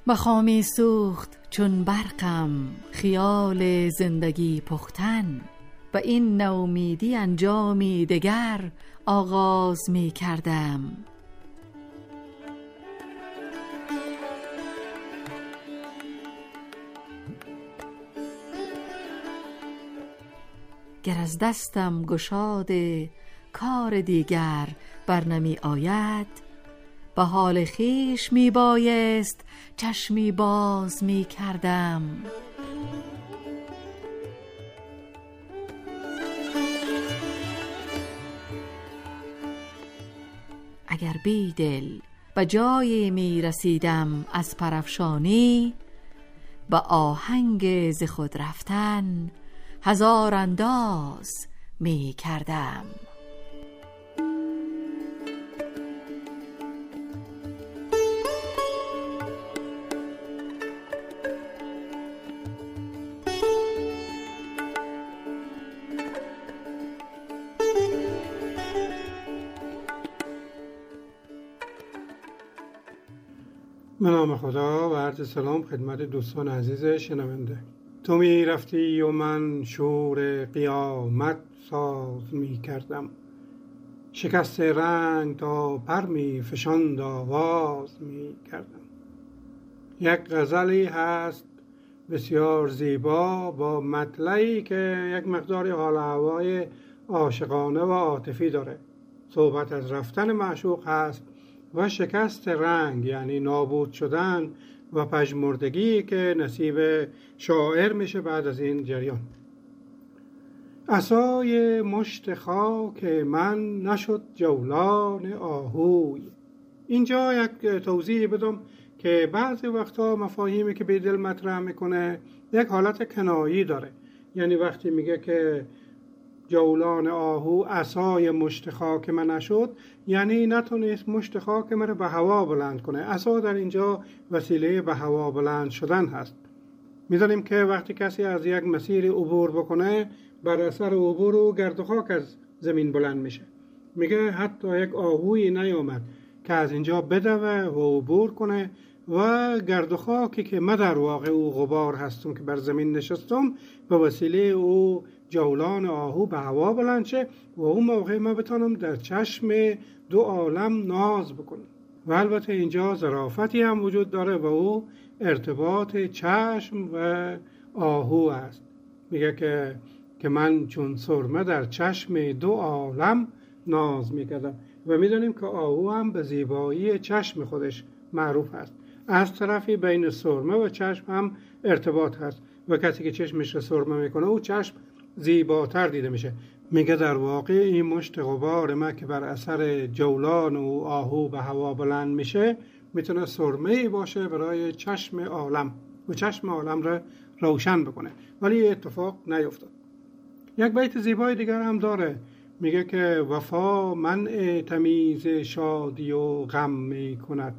مخامی سوخت چون برقم خیال زندگی پختن، و این نومیدی انجامی دگر آغاز می کردم. گر از دستم گشاد کار دیگر برنمی آید، به حال خویش می بایست چشمی باز می کردم. اگر بیدل به جایی می رسیدم از پرافشانی، به آهنگ ز خود رفتن هزار انداز می کردم. به نام خدا و عرض سلام خدمت دوستان عزیز شنونده. تو می رفتی و من شور قیامت ساز می کردم، شکست رنگ تا پر می فشاند آواز می کردم. یک غزلی هست بسیار زیبا با مطلعی که یک مقداری حال و هوای عاشقانه و عاطفی داره. صحبت از رفتن معشوق هست و شکست رنگ، یعنی نابود شدن و پژمردگی که نصیب شاعر میشه بعد از این جریان. عصای مشت خاک من نشد جولان آهوی. اینجا یک توضیح بدم که بعضی وقتا مفاهیمی که بیدل مطرح میکنه یک حالت کنایی داره. یعنی وقتی میگه که جولان آهو عصای مشت خاک من نشد، یعنی نتونست مشت خاک من رو به هوا بلند کنه. عصا در اینجا وسیله به هوا بلند شدن هست. می‌دانیم که وقتی کسی از یک مسیر عبور بکنه، بر اثر عبور و گرد و خاک از زمین بلند میشه. میگه حتی یک آهویی نیامد که از اینجا بدوه و عبور کنه و گرد و خاکی که من در واقع او غبار هستم که بر زمین نشستم، به وسیله او جولان آهو به هوا بلند شه و اون موقع ما بتونم در چشم دو عالم ناز بکنم. و البته اینجا ظرافتی هم وجود داره و او ارتباط چشم و آهو است. میگه که من چون سرمه در چشم دو عالم ناز میکردم. و میدونیم که آهو هم به زیبایی چشم خودش معروف است. از طرفی بین سرمه و چشم هم ارتباط هست و کسی که چشمش رو سرمه میکنه او چشم زیباتر دیده میشه. میگه در واقع این مشت غبار ما که بر اثر جولان و آهو به هوا بلند میشه میتونه سرمه‌ای باشه برای چشم عالم و چشم عالم را روشن بکنه، ولی اتفاق نیفتاد. یک بیت زیبای دیگر هم داره، میگه که وفا منع تمیز شادی و غم میکند،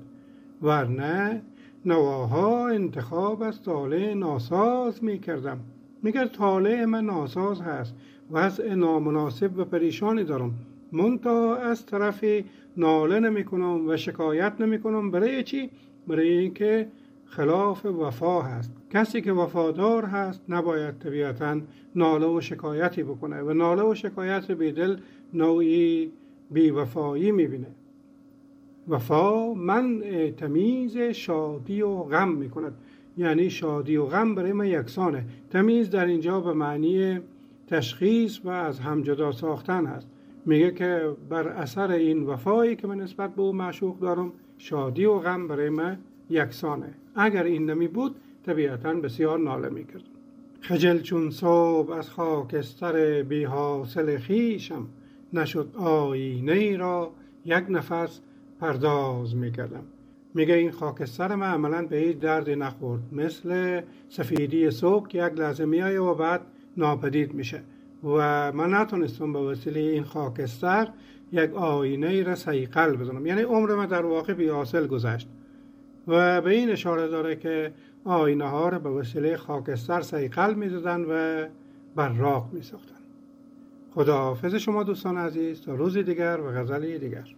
ورنه نواها انتخاب از طالع ناساز میکردم. میگه طالع من ناساز هست، وضع نامناسب و پریشانی دارم، منتها از طرفی ناله نمی کنم و شکایت نمی کنم. برای چی؟ برای اینکه خلاف وفا هست. کسی که وفادار هست نباید طبیعتاً ناله و شکایتی بکنه و ناله و شکایت بیدل نوعی بی‌وفایی میبینه. وفا من تمیز شادی و غم میکند، یعنی شادی و غم برای من یکسانه. تمیز در اینجا به معنی تشخیص و از هم جدا ساختن هست. میگه که بر اثر این وفایی که من نسبت به او معشوق دارم، شادی و غم برای من یکسانه. اگر این نمی بود طبیعتاً بسیار ناله میکردم. خجل چون صبح از خاکستر بی حاصل خویشم، نشد آینه را یک نفس پرداز میکردم. میگه این خاکستر من عملاً به هیچ دردی نخورد، مثل سفیدی صبح که یک لحظه میایه و بعد ناپدید میشه و من نتونستم به وسیله این خاکستر یک آینه را صیقل بزنم. یعنی عمر من در واقع بی حاصل گذشت و به این اشاره داره که آینه ها را به وسیله خاکستر صیقل میزدن و براق میساختن. خداحافظ شما دوستان عزیز، تا روز دیگر و غزلی دیگر.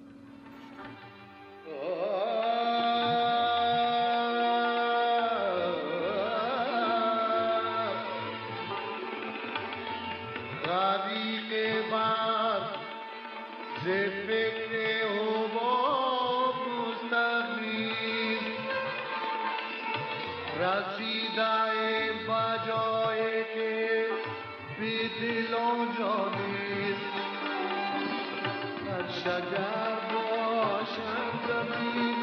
رسیده به جایی که بی دل و جانیست هر شجر باشم زمین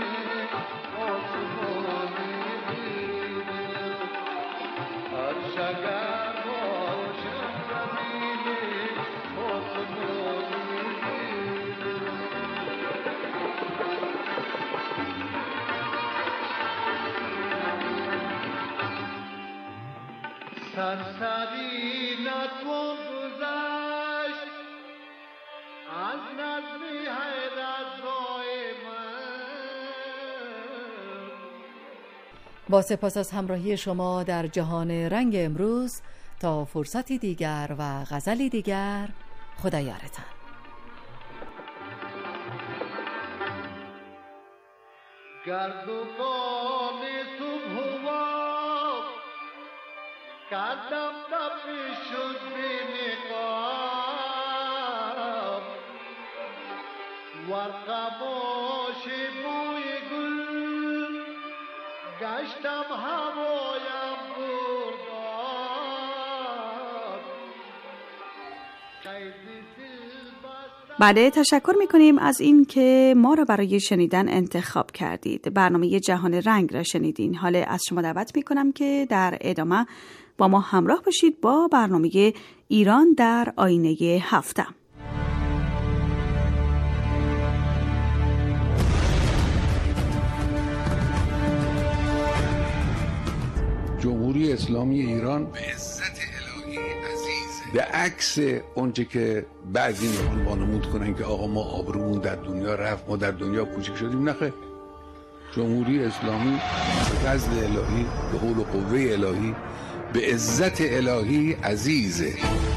آسمانی بیدل هر شجر باشم زمین آسمانی بیدل سرسری نتوان گذشت از نظمی حیرت رای من. با سپاس از همراهی شما در جهان رنگ امروز، تا فرصتی دیگر و غزلی دیگر، خدا یارتان. گردوان صبح و باب کردم دفع شد بی نقاب ورقه باش بوی گل گشتم هوایم بردار. بله، تشکر میکنیم از این که ما را برای شنیدن انتخاب کردید. برنامه جهان رنگ را شنیدین. حالا از شما دعوت میکنم که در ادامه با ما همراه باشید با برنامه ایران در آینه هفته. جمهوری اسلامی ایران به عزت الهی عزیزه، به عکس اونچه که بعضی میخوان وانمود کنن که آقا ما آبرومون در دنیا رفت، ما در دنیا کوچک شدیم. نخیر، جمهوری اسلامی به فضل الهی، به حول و قوه الهی، به عزت الهی عزیزه.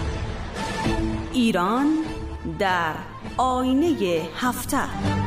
ایران در آینه هفته.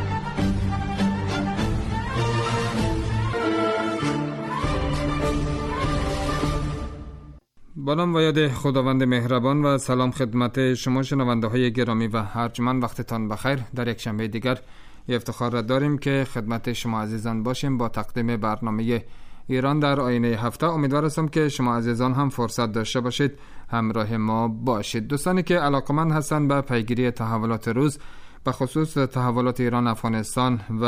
با نام و یاد خداوند مهربان و سلام خدمت شما شنونده های گرامی و ارجمند. وقتتان بخیر. در یک شنبه دیگر افتخار را داریم که خدمت شما عزیزان باشیم با تقدیم برنامه ایران در آینه هفته. امیدوار هستم که شما عزیزان هم فرصت داشته باشید همراه ما باشید. دوستانی که علاقمند هستند به پیگیری تحولات روز، به خصوص تحولات ایران، افغانستان و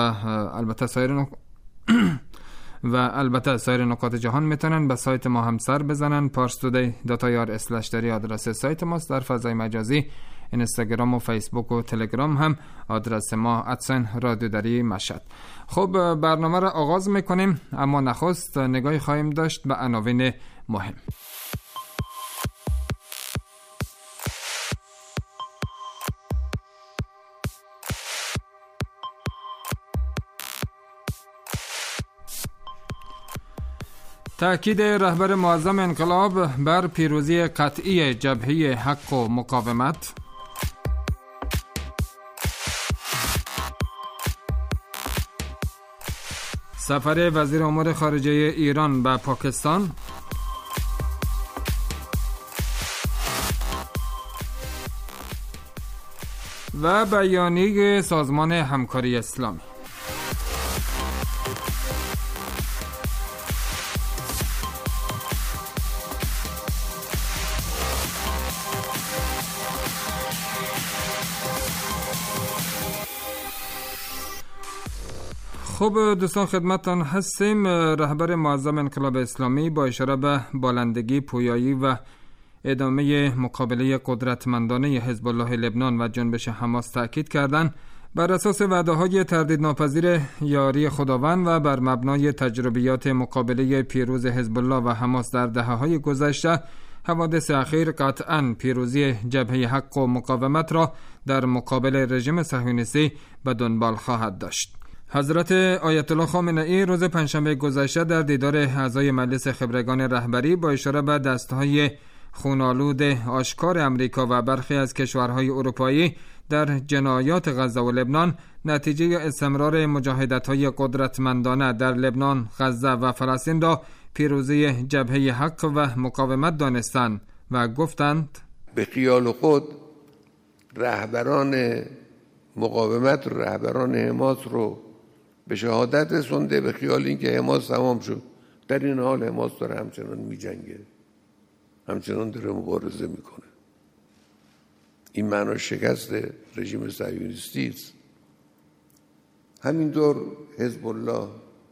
البته سایر نقاط جهان، میتونن به سایت ما هم سر بزنن. parstoday.ir/dari آدرس سایت ماست. در فضای مجازی اینستاگرام و فیسبوک و تلگرام هم آدرس ما @رادیودری مشهد. خب، برنامه را آغاز میکنیم، اما نخست نگاهی خواهیم داشت به عناوین مهم. تأکید رهبر معظم انقلاب بر پیروزی قطعی جبهه حق و مقاومت. سفر وزیر امور خارجه ایران به پاکستان. و بیانیه سازمان همکاری اسلامی. خب دوستان، خدمتتان هستیم. رهبر معظم انقلاب اسلامی با اشاره به بالندگی، پویایی و ادامه مقابله قدرتمندانه حزب الله لبنان و جنبش حماس تأکید کردند بر اساس وعده‌های تردیدناپذیر یاری خداوند و بر مبنای تجربیات مقابله پیروز حزب الله و حماس در دهه‌های گذشته، حوادث اخیر قطعاً پیروزی جبهه حق و مقاومت را در مقابل رژیم صهیونیستی به دنبال خواهد داشت. حضرت آیت الله خامنه‌ای روز پنجشنبه گذشته در دیدار اعضای مجلس خبرگان رهبری با اشاره به دستهای خونالود آشکار امریکا و برخی از کشورهای اروپایی در جنایات غزه و لبنان نتیجه استمرار مجاهدت‌های قدرتمندانه در لبنان، غزه و فلسطین را پیروزی جبهه حق و مقاومت دانستند و گفتند به خیال خود رهبران مقاومت و رهبران حماس رو به شهادت رسونده، به خیال اینکه حماس تمام شد در این حال حماس داره همچنان می‌جنگه، همچنان داره مبارزه میکنه. این معنی شکست رژیم صهیونیستی است. همینطور حزب الله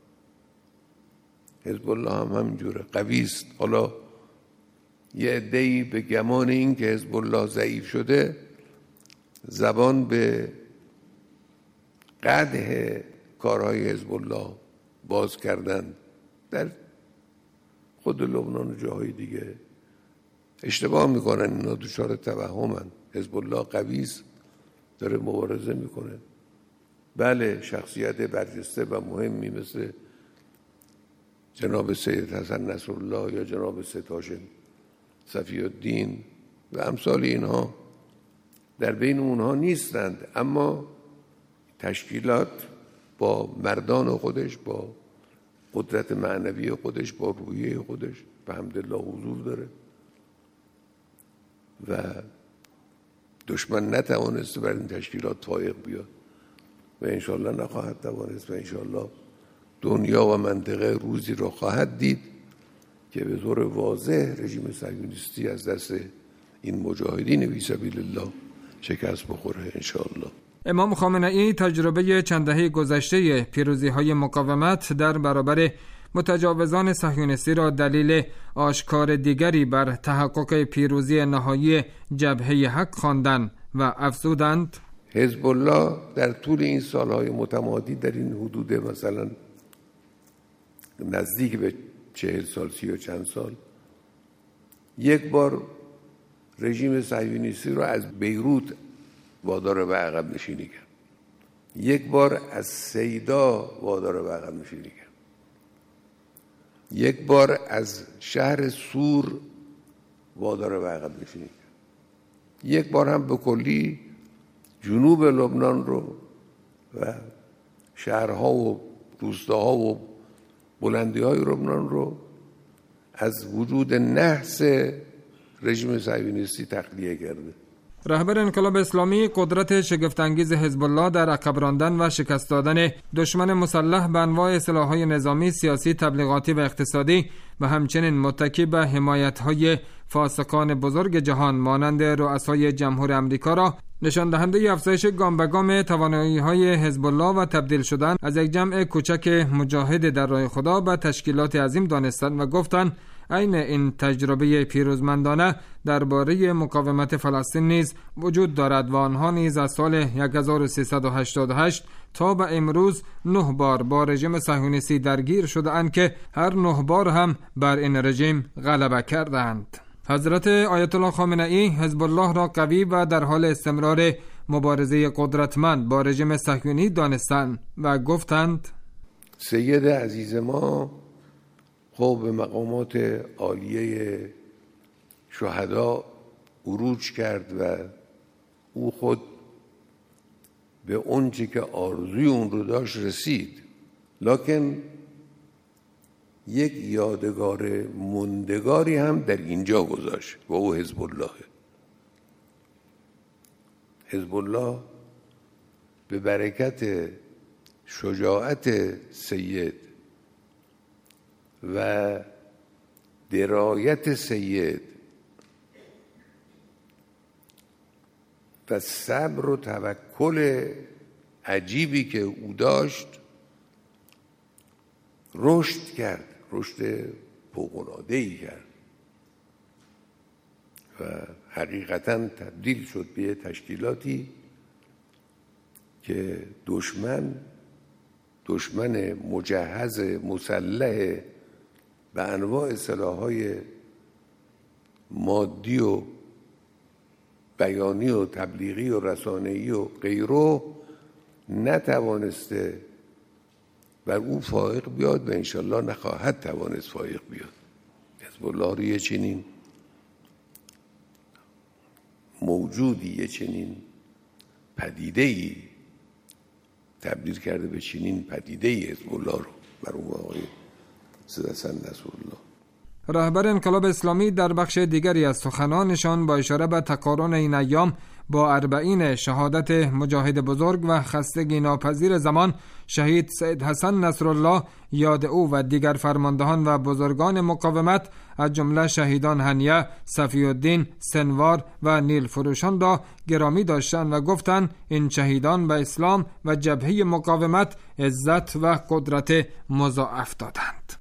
هم همینجوره، قوی است. حالا یه عده‌ای به گمان این که حزب الله ضعیف شده زبان به قدح کارهای حزب الله باز کردن در خود لبنان و جاهای دیگه. اشتباه میکنن، اینا دچار توهمن. حزب الله قوی است، داره مبارزه میکنه. بله، شخصیت برجسته و مهمی مثل جناب سید حسن نصرالله یا جناب سید هاشم صفی الدین و امثال اینها در بین اونها نیستند، اما تشکیلات با مردان خودش، با قدرت معنوی خودش، با روحیه خودش به حمدالله حضور داره و دشمن نتوانسته بر این تشکیلات فائق بیاد و انشالله نخواهد توانست و انشالله دنیا و منطقه روزی را خواهد دید که به طور واضح رژیم صهیونیستی از دست این مجاهدین فی سبیل الله شکست بخوره انشالله. امام خامنه‌ای تجربه چند دهه گذشته پیروزی‌های مقاومت در برابر متجاوزان صهیونیستی را دلیل آشکار دیگری بر تحقق پیروزی نهایی جبهه حق خواندند و افزودند حزب الله در طول این سالهای متمادی در این حدود مثلا نزدیک به 40 سال 30 و چند سال یک بار رژیم صهیونیستی را از بیروت وادار به عقب نشینی کرد، یک بار از سیدا وادار به عقب نشینی کرد، یک بار از شهر سور وادار به عقب نشینی کرد، یک بار هم به کلی جنوب لبنان رو و شهرها و روستاها و بلندی‌های لبنان رو از وجود نحس رژیم صهیونیستی تخلیه کرده. رهبر انقلاب اسلامی قدرت شگفت‌انگیز حزب الله در عقب راندن و شکست دادن دشمن مسلح به انواع سلاح‌های نظامی، سیاسی، تبلیغاتی و اقتصادی و همچنین متکی به حمایت‌های فاسقان بزرگ جهان مانند رؤسای جمهور آمریکا را نشان دهنده افزایش گام به گام توانایی‌های حزب الله و تبدیل شدن از یک جمع کوچک مجاهد در راه خدا به تشکیلات عظیم دانستند و گفتند عین این تجربه پیروزمندانه درباره مقاومت فلسطین نیز وجود دارد و آنها نیز از سال 1388 تا به امروز 9 بار با رژیم صهیونیستی درگیر شده‌اند که هر 9 بار هم بر این رژیم غلبه کردند. حضرت آیت الله خامنه‌ای حزب الله را قوی و در حال استمرار مبارزه قدرتمند با رژیم صهیونی دانستند و گفتند سید عزیز ما خب به مقامات عالیه شهدا عروج کرد و او خود به اونچه که آرزوی اون رو داشت رسید، لکن یک یادگار موندگاری هم در اینجا گذاشت و او حزب الله. حزب الله به برکت شجاعت سید و درایت سید و صبر و توکل عجیبی که او داشت رشد کرد، رشد فوق‌العاده‌ای کرد و حقیقتاً تبدیل شد به تشکیلاتی که دشمن مجهز مسلح به انواع سلاح‌های مادی و بیانی و تبلیغی و رسانه‌ای و غیره نتوانسته بر او فائق بیاد و انشالله نخواهد توانست فائق بیاد. حزب الله رو یه چنین موجودی، یه چنین پدیده‌ای تبدیل کرده به چنین پدیده‌ای حزب الله رو بر اون آقای سید حسن نصرالله. رهبر انقلاب اسلامی در بخش دیگری از سخنانشان با اشاره به تقارن این ایام با 40 شهادت مجاهد بزرگ و خستگی ناپذیر زمان شهید سید حسن نصرالله یاد او و دیگر فرماندهان و بزرگان مقاومت از جمله شهیدان هنیه، صفی الدین، سنوار و نیل فروشان را گرامی داشتند و گفتند این شهیدان به اسلام و جبهه مقاومت عزت و قدرت مضاعف دادند.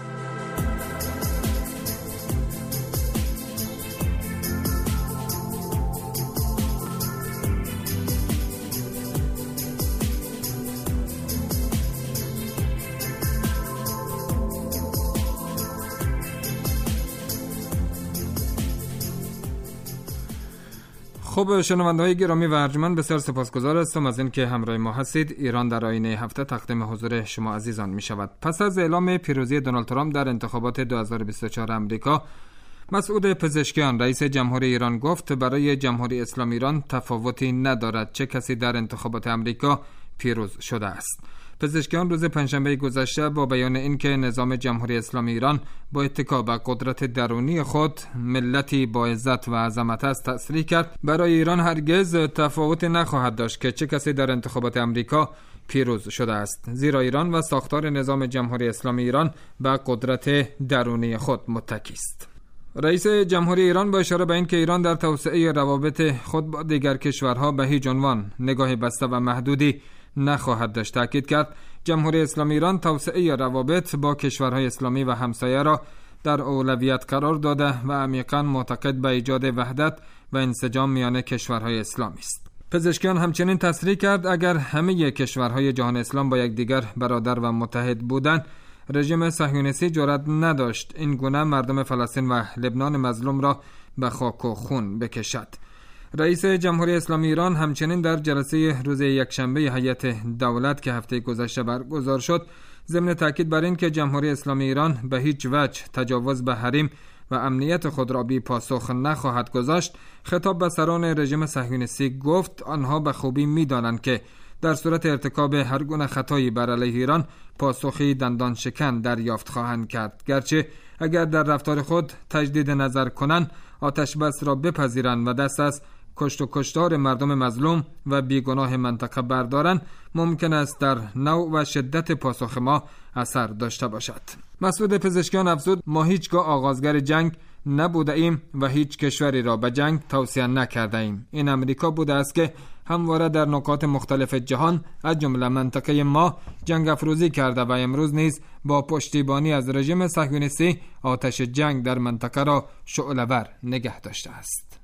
خب شنونده‌های گرامی و ارجمند، بسیار سپاسگزار هستم از اینکه همراه ما هستید. ایران در آینه هفته تقدیم حضور شما عزیزان می شود. پس از اعلام پیروزی دونالد ترامپ در انتخابات 2024 امریکا، مسعود پزشکیان رئیس جمهوری ایران گفت برای جمهوری اسلامی ایران تفاوتی ندارد چه کسی در انتخابات امریکا پیروز شده است. پزشکیان روز پنجشنبه گذشته با بیان اینکه نظام جمهوری اسلامی ایران با اتکا به قدرت درونی خود ملتی با عزت و عظمت است تصریح کرد برای ایران هرگز تفاوتی نخواهد داشت که چه کسی در انتخابات امریکا پیروز شده است، زیرا ایران و ساختار نظام جمهوری اسلامی ایران به قدرت درونی خود متکی است. رئیس جمهوری ایران با اشاره به اینکه ایران در توسعه روابط خود با دیگر کشورها به هیچ عنوان نگاه بسته و محدودی نخواهد داشت تاکید کرد جمهوری اسلامی ایران توسعه روابط با کشورهای اسلامی و همسایه را در اولویت قرار داده و عمیقاً معتقد به ایجاد وحدت و انسجام میان کشورهای اسلامی است. پزشکیان همچنین تصریح کرد اگر همه کشورهای جهان اسلام با یکدیگر برادر و متحد بودند، رژیم صهیونیستی جرأت نداشت این گونه مردم فلسطین و لبنان مظلوم را به خاک و خون بکشد. رئیس جمهوری اسلامی ایران همچنین در جلسه روز یکشنبه هیئت دولت که هفته گذشته برگزار شد، ضمن تاکید بر این که جمهوری اسلامی ایران به هیچ وجه تجاوز به حریم و امنیت خود را بی پاسخ نخواهد گذاشت، خطاب به سران رژیم صهیونیستی گفت آنها به خوبی می‌دانند که در صورت ارتکاب هر گونه خطایی بر علیه ایران پاسخی دندان شکن دریافت خواهند کرد، گرچه اگر در رفتار خود تجدید نظر کنند، آتش بس را بپذیرند و دست از کشت و کشتار مردم مظلوم و بیگناه منطقه بردارند، ممکن است در نوع و شدت پاسخ ما اثر داشته باشد. مسعود پزشکیان افزود ما هیچگاه آغازگر جنگ نبوده ایم و هیچ کشوری را به جنگ توصیه نکرده ایم. این امریکا بوده است که همواره در نقاط مختلف جهان از جمله منطقه ما جنگ افروزی کرده و امروز نیز با پشتیبانی از رژیم صهیونیستی آتش جنگ در منطقه را شعله‌ور نگه داشته است.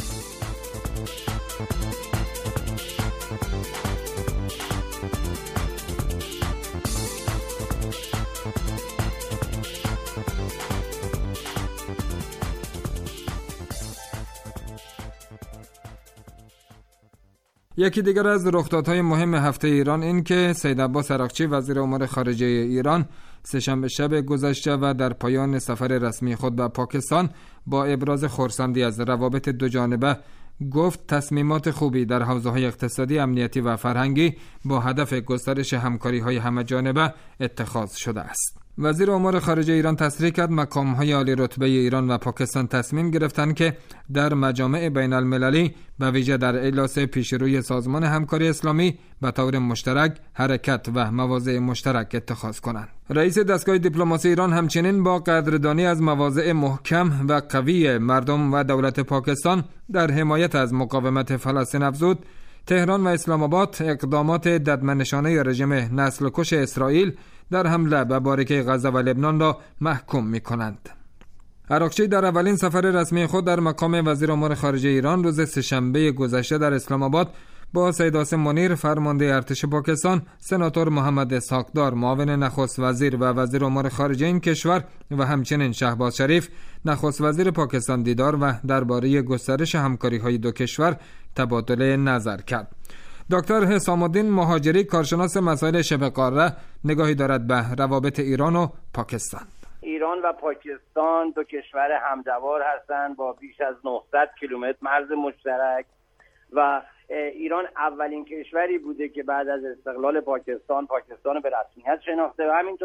یکی دیگر از رخدادهای مهم هفته ایران این که سید عباس عراقچی وزیر امور خارجه ایران سه‌شنبه شب گذشته و در پایان سفر رسمی خود به پاکستان با ابراز خرسندی از روابط دو جانبه گفت تصمیمات خوبی در حوزه‌های اقتصادی، امنیتی و فرهنگی با هدف گسترش همکاری‌های همه‌جانبه اتخاذ شده است. وزیر امور خارجه ایران تصریح کرد مقام‌های عالی رتبه ایران و پاکستان تصمیم گرفتند که در مجامع بین المللی به ویژه در اجلاس پیشروی سازمان همکاری اسلامی به طور مشترک حرکت و مواضع مشترک اتخاذ کنند. رئیس دستگاه دیپلماسی ایران همچنین با قدردانی از مواضع محکم و قوی مردم و دولت پاکستان در حمایت از مقاومت فلسطین افزود تهران و اسلام آباد اقدامات ددمنشانه رژیم نسل‌کش اسرائیل در حمله به باریکه غزه و لبنان را محکوم می‌کنند. عراقچی در اولین سفر رسمی خود در مقام وزیر امور خارجه ایران روز سه‌شنبه گذشته در اسلام آباد با سید عاصم منیر فرمانده ارتش پاکستان، سناتور محمد اسحاق‌دار معاون نخست وزیر و وزیر امور خارجه این کشور و همچنین شهباز شریف نخست وزیر پاکستان دیدار و درباره گسترش همکاری‌های دو کشور تبادل نظر کرد. دکتر حسام الدین مهاجری کارشناس مسائل شبه قاره نگاهی دارد به روابط ایران و پاکستان. ایران و پاکستان دو کشور همجوار هستند با بیش از 900 کیلومتر مرز مشترک و ایران اولین کشوری بوده که بعد از استقلال پاکستان رو به رسمیت شناخته و همینطور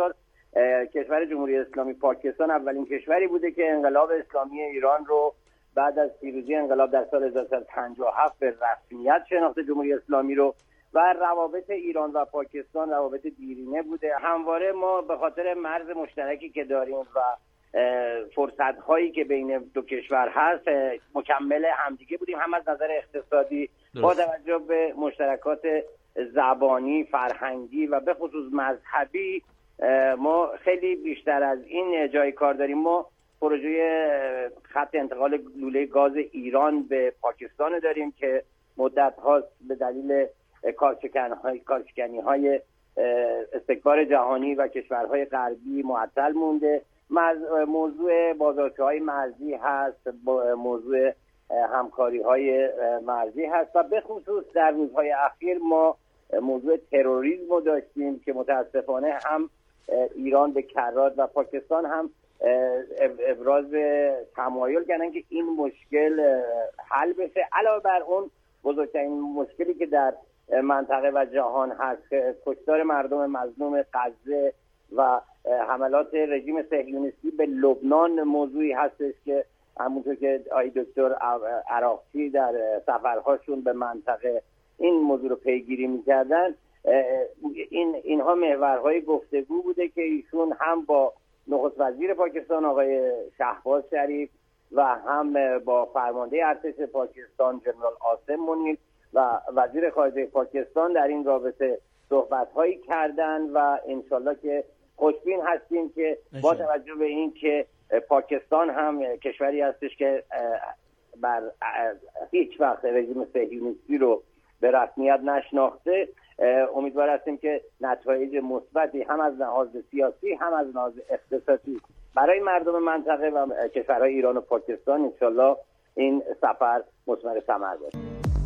کشور جمهوری اسلامی پاکستان اولین کشوری بوده که انقلاب اسلامی ایران رو بعد از پیروزی انقلاب در سال 1957 به رسمیت شناخته جمهوری اسلامی رو، و روابط ایران و پاکستان روابط دیرینه بوده. همواره ما به خاطر مرز مشترکی که داریم و فرصت‌هایی که بین دو کشور هست مکمل همدیگه بودیم، هم از نظر اقتصادی با توجه به مشترکات زبانی، فرهنگی و به خصوص مذهبی. ما خیلی بیشتر از این جای کار داریم. ما پروژه خط انتقال لوله گاز ایران به پاکستان داریم که مدت هاست به دلیل کارشکنی‌های استکبار جهانی و کشورهای غربی معطل مونده. موضوع بازارچه‌های مرزی هست، موضوع همکاری‌های مرزی هست و به خصوص در روزهای اخیر ما موضوع تروریسم رو داشتیم که متاسفانه هم ایران به کرات و پاکستان هم ابراز تمایل کردن که این مشکل حل بشه. علاوه بر اون بزرگترین مشکلی که در منطقه و جهان هست، کشتار مردم مظلوم غزه و حملات رژیم صهیونیستی به لبنان موضوعی هستش که همونطور که آقای دکتر عراقچی در سفرهاشون به منطقه این موضوع رو پیگیری می‌کردن. اینها محورهای گفتگو بوده که ایشون هم با نخست وزیر پاکستان آقای شهباز شریف و هم با فرمانده ارتش پاکستان جنرال عاصم منیر و وزیر خارجه پاکستان در این رابطه صحبت‌هایی کردن و انشالله که خوشبین هستیم که با توجه به این که پاکستان هم کشوری هستش که بر هیچ وقت رژیم صهیونیستی رو به رسمیت نشناخته، امیدوار هستیم که نتایج مثبتی هم از لحاظ سیاسی هم از لحاظ اقتصادی برای مردم منطقه و کشورهای ایران و پاکستان انشالله این سفر مثمر ثمر بشه.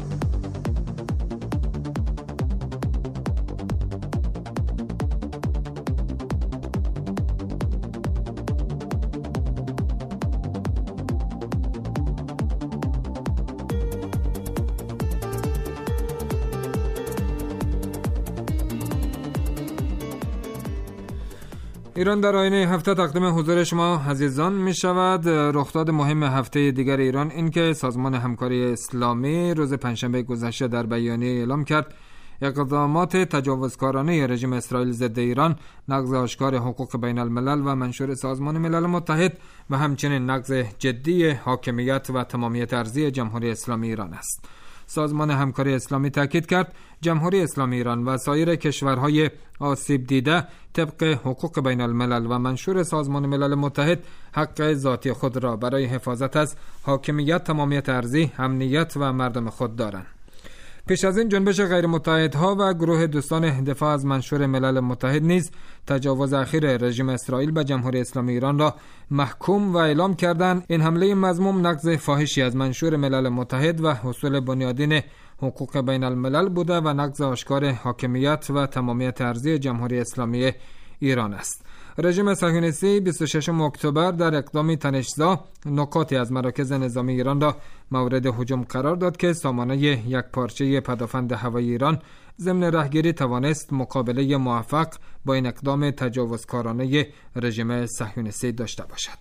ایران در آینه هفته تقدیم حضور شما عزیزان می شود. رخداد مهم هفته دیگر ایران این که سازمان همکاری اسلامی روز پنجشنبه گذشته در بیانیه اعلام کرد اقدامات تجاوزکارانه رژیم اسرائیل ضد ایران نقض آشکار حقوق بین الملل و منشور سازمان ملل متحد و همچنین نقض جدی حاکمیت و تمامیت ارضی جمهوری اسلامی ایران است. سازمان همکاری اسلامی تاکید کرد جمهوری اسلامی ایران و سایر کشورهای آسیب دیده طبق حقوق بین الملل و منشور سازمان ملل متحد حق ذاتی خود را برای حفاظت از حاکمیت، تمامیت ارضی، امنیت و مردم خود دارند. پیش از این جنبش غیر متحدها و گروه دوستان دفاع از منشور ملل متحد نیز تجاوز اخیر رژیم اسرائیل به جمهوری اسلامی ایران را محکوم و اعلام کردند. این حمله مذموم نقض فاحشی از منشور ملل متحد و اصول بنیادین حقوق بین الملل بوده و نقض آشکار حاکمیت و تمامیت ارضی جمهوری اسلامی ایران است. رژیم صهیونیستی 26 اکتبر در اقدامی تنش‌زا نکاتی از مراکز نظامی ایران را مورد هجوم قرار داد که سامانه یک پارچه پدافند هوایی ایران ضمن راهگیری توانست مقابله موفق با این اقدام تجاوزکارانه رژیم صهیونیستی داشته باشد.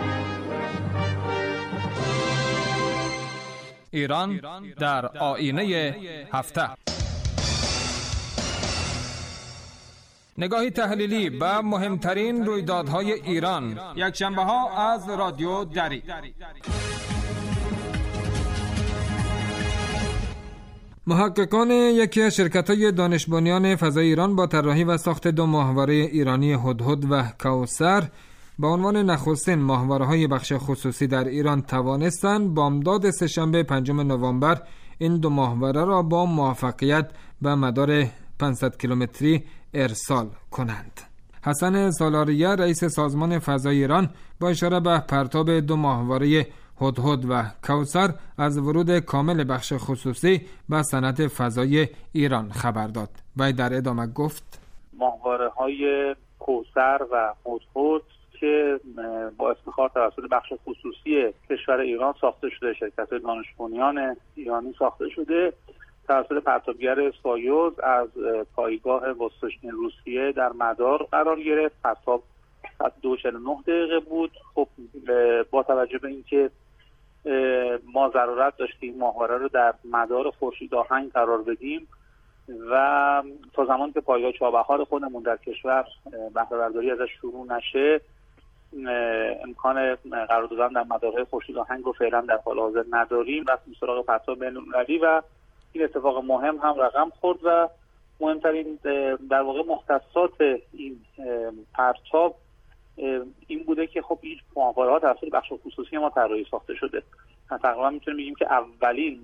ایران در آینه هفته. نگاهی تحلیلی به مهمترین رویدادهای ایران، یک شنبه ها از رادیو دری. محققان یکی از شرکت‌های دانش بنیان فضای ایران با طراحی و ساخت دو ماهواره ایرانی هدهد و کوثر با عنوان نخستین ماهواره‌های بخش خصوصی در ایران توانستند بامداد سه‌شنبه 5 نوامبر این دو ماهواره را با موفقیت به مدار 500 کیلومتری ارسال کنند. حسن سالاریه رئیس سازمان فضای ایران با اشاره به پرتاب دو ماهواره هدهد و کوثر از ورود کامل بخش خصوصی به صنعت فضای ایران خبر داد. وی در ادامه گفت ماهواره‌های کوثر و هدهد که با افتخار توسط بخش خصوصی کشور ایران ساخته شده، شرکت دانش بنیان ایرانی ساخته شده، توسط پرتابگر سایوز از پایگاه وستوشنی روسیه در مدار قرار گرفت. پرتاب ساعت 2:49 بود. خب با توجه به اینکه ما ضرورت داشتیم ماهواره رو در مدار خورشید آهنگ قرار بدیم و تا زمانی که پایگاه چابهار خودمون در کشور بهره برداری ازش شروع نشه امکان قرار دادن در مدارهای خورشید آهنگ رو فعلا در حال حاضر نداریم. رفتیم سراغ پرتاب بین‌المللی و این اتفاق مهم هم رقم خورد و مهمترین در واقع مختصات این پرتاب این بوده که خب این ماهواره‌ها توسط بخش خصوصی ما طراحی ساخته شده. تقریبا میتونیم بگیم که اولین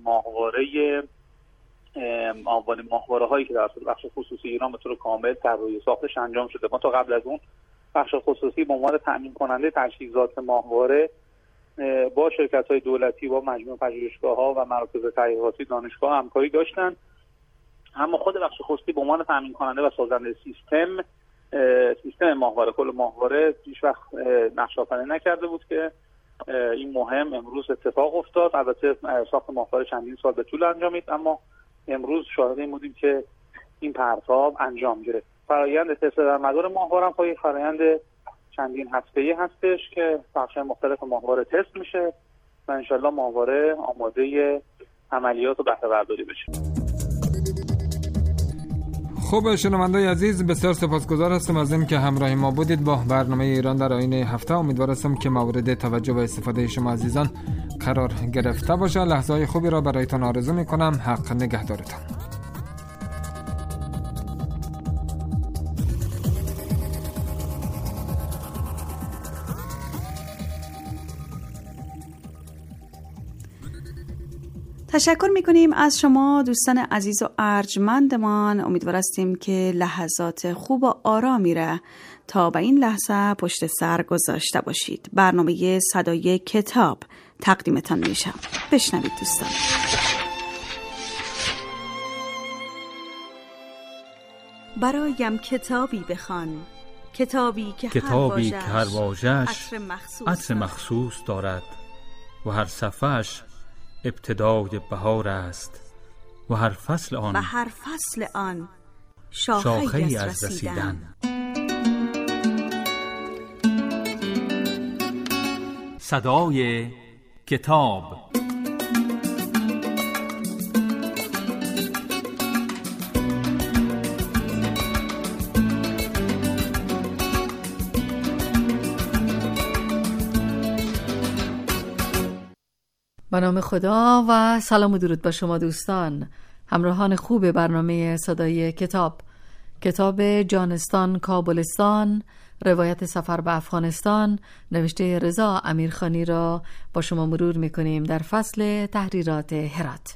ماهواره‌هایی که توسط بخش خصوصی ایران به طور کامل طراحی ساختش انجام شده. ما تا قبل از اون بخش خصوصی به عنوان تامین کننده تجهیزات ماهواره با شرکت‌های دولتی، با مجموعه پژوهشگاه‌ها و مراکز تحقیقاتی دانشگاه همکاری داشتن، اما خود بخش خصوصی به عنوان تامین کننده و سازنده سیستم ماهواره، کل ماهواره هیچ وقت نقش آفرینی نکرده بود که این مهم امروز اتفاق افتاد. البته ساخت ماهواره چندین سال به طول انجامید، اما امروز شاهد این بودیم که این پرتاب انجام گرفت. فرآیند تست در مدار ماهواره هم خواهی فرآیند چندین هفته‌ای هستش که بخش مختلف ماهواره تست میشه و انشالله ماهواره آماده عملیات و بهره برداری بشه. خوب شنوندای عزیز، بسیار سپاسگزار هستم از این که همراه ما بودید با برنامه ایران در آیین هفته. امیدوار هستم که مورد توجه و استفاده شما عزیزان قرار گرفته باشه. لحظه‌های خوبی را برایتان آرزو می‌کنم. حق نگهدارتان. تشکر میکنیم از شما دوستان عزیز و ارجمندمان. امیدوار هستیم که لحظات خوب و آرامی را تا به این لحظه پشت سر گذاشته باشید. برنامه صدای کتاب تقدیمتان میشم. بشنوید دوستان. برایم کتابی بخوان، کتابی که هر واژه‌اش عطر مخصوص دارد و هر صفحه‌اش ابتدای بهار است و هر فصل آن شاخه‌ای از رسیدن. صدای کتاب. به نام خدا و سلام و درود به شما دوستان همراهان خوب برنامه صدای کتاب. کتاب جانستان کابلستان، روایت سفر به افغانستان، نوشته رضا امیرخانی را با شما مرور میکنیم در فصل تحریرات هرات.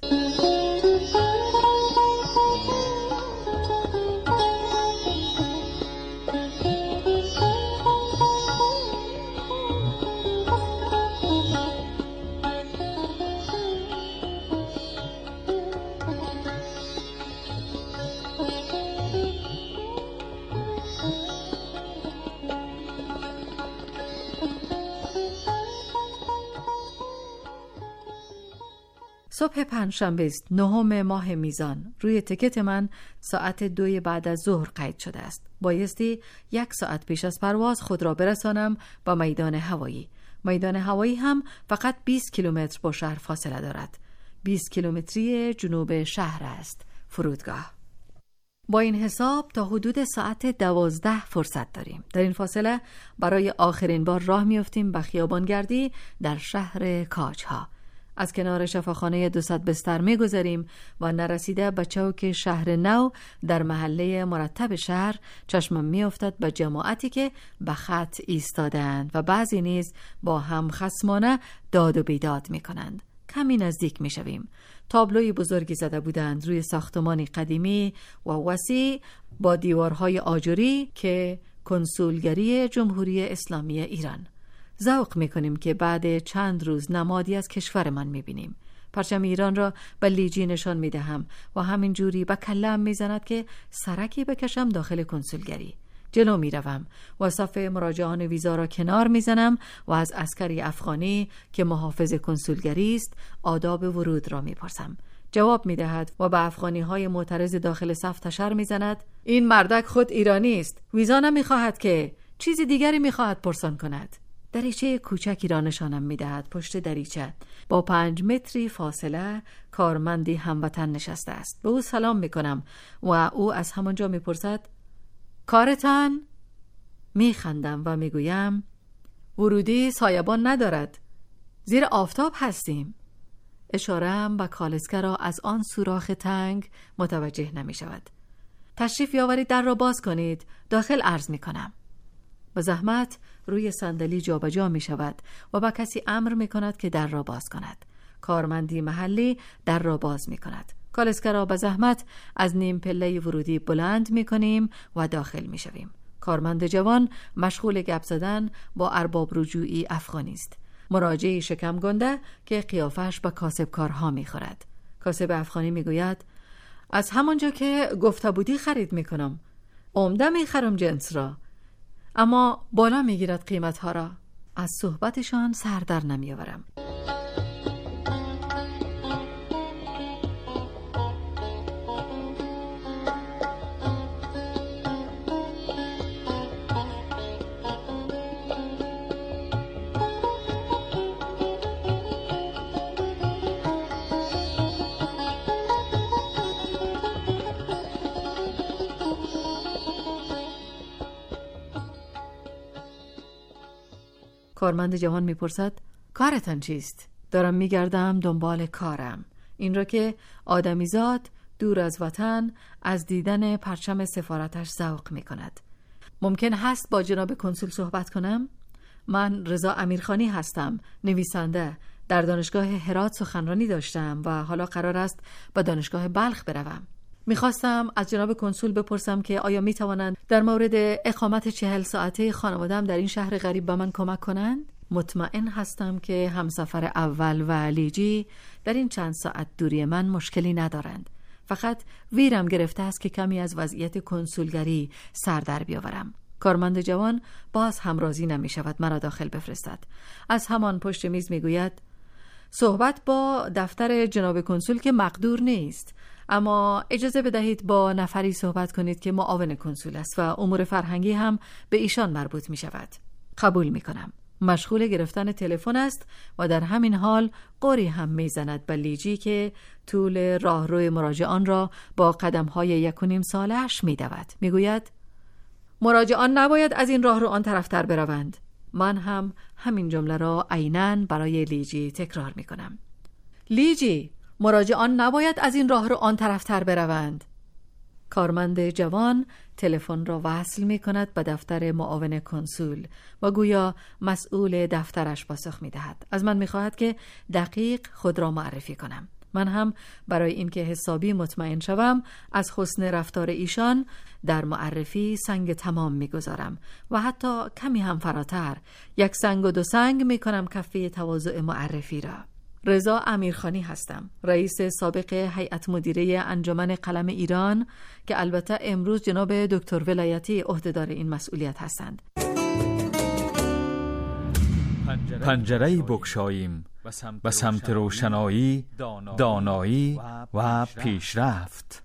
صبح پنجشنبه است، 9 ماه میزان. روی تکت من ساعت 2 بعد از ظهر قید شده است. بایستی 1 ساعت پیش از پرواز خود را برسانم به میدان هوایی. میدان هوایی هم فقط 20 کیلومتر با شهر فاصله دارد. 20 کیلومتری جنوب شهر است فرودگاه. با این حساب تا حدود ساعت 12 فرصت داریم. در این فاصله برای آخرین بار راه میافتیم به خیابانگردی در شهر کاجها. از کنار شفاخانه 200 بستر می‌گذریم و نرسیده به چوک شهر نو در محله مرتب شهر چشمم می‌افتد به جماعتی که به خط ایستادند و بعضی نیز با هم خصمانه داد و بیداد می‌کنند. کمی نزدیک می‌شویم. تابلوی بزرگی زده بودند روی ساختمانی قدیمی و وسیع با دیوارهای آجری که کنسولگری جمهوری اسلامی ایران. ذوق میکنیم که بعد چند روز نمادی از کشورمان میبینیم. پرچم ایران را به لیجی نشان میدهم و همین جوری به کلم میزند که سرکی بکشم داخل کنسولگری. جلو میروم و صف مراجعان ویزا را کنار میزنم و از عسکری افغانی که محافظ کنسولگری است آداب ورود را میپرسم. جواب میدهد و به افغانی های معترض داخل صف تشر میزند: این مردک خود ایرانی است، ویزا نمیخواهد که چیزی دیگری می‌خواهد پرسان کند. دریچه کوچکی را نشانم می‌دهد. پشت دریچه با 5 متری فاصله کارمندی هموطن نشسته است. به او سلام می‌کنم و او از همانجا می‌پرسد کارتان؟ می‌خندم و می‌گویم ورودی سایبان ندارد. زیر آفتاب هستیم. اشاره‌ام به کالسکه را از آن سوراخ تنگ متوجه نمی‌شود. تشریف بیاورید در را باز کنید. داخل عرض می‌کنم. به زحمت روی صندلی جابجا می‌شود و با کسی امر می‌کند که در را باز کند. کارمندی محلی در را باز می‌کند. کالسکه را به زحمت از نیم پله ورودی بلند می‌کنیم و داخل می‌شویم. کارمند جوان مشغول گپ زدن با ارباب رجوعی افغانی است. مراجعی شکم گنده که قیافش به کاسبکارها می‌خورد. کاسب افغانی می‌گوید از همانجا که گفته بودی خرید می‌کنم. عمده می‌خرم جنس را، اما بالا می‌گیرد قیمت‌ها را. از صحبتشان سر در نمی‌آورم. کارمند جوان میپرسد کارتان چیست؟ دارم میگردم دنبال کارم. این را که آدمیزاد دور از وطن از دیدن پرچم سفارتش ذوق میکند. ممکن هست با جناب کنسول صحبت کنم؟ من رضا امیرخانی هستم، نویسنده. در دانشگاه هرات سخنرانی داشتم و حالا قرار است به دانشگاه بلخ بروم. میخواستم از جناب کنسول بپرسم که آیا میتوانند در مورد اقامت 40 ساعته خانواده‌ام در این شهر غریب به من کمک کنند؟ مطمئن هستم که همسفر اول و لیجی در این چند ساعت دوری من مشکلی ندارند. فقط ویرم گرفته است که کمی از وضعیت کنسولگری سر در بیاورم. کارمند جوان باز هم راضی نمی شود مرا داخل بفرستد. از همان پشت میز میگوید صحبت با دفتر جناب کنسول که مقدور نیست، اما اجازه بدهید با نفری صحبت کنید که معاون کنسول است و امور فرهنگی هم به ایشان مربوط می شود. قبول می کنم. مشغول گرفتن تلفن است و در همین حال قری هم می زند به لیجی که طول راهروی مراجعان را با قدم‌های 1.5 سالش می دود. می گوید مراجعان نباید از این راهرو آن طرفتر بروند. من هم همین جمله را عیناً برای لیجی تکرار می کنم. لیجی، مراجعان نباید از این راه رو آن طرفتر بروند. کارمند جوان تلفن را وصل می کند به دفتر معاون کنسول و گویا مسئول دفترش پاسخ می دهد. از من می خواهد که دقیق خود را معرفی کنم. من هم برای اینکه حسابی مطمئن شوم از حسن رفتار ایشان در معرفی سنگ تمام می گذارم و حتی کمی هم فراتر 1 سنگ و 2 سنگ می کنم کفه تواضع معرفی را. رضا امیرخانی هستم، رئیس سابق هیئت مدیره انجمن قلم ایران که البته امروز جناب دکتر ولایتی عهدهدار این مسئولیت هستند. پنجره‌ای بگشاییم و سمت روشنایی، دانایی و پیشرفت.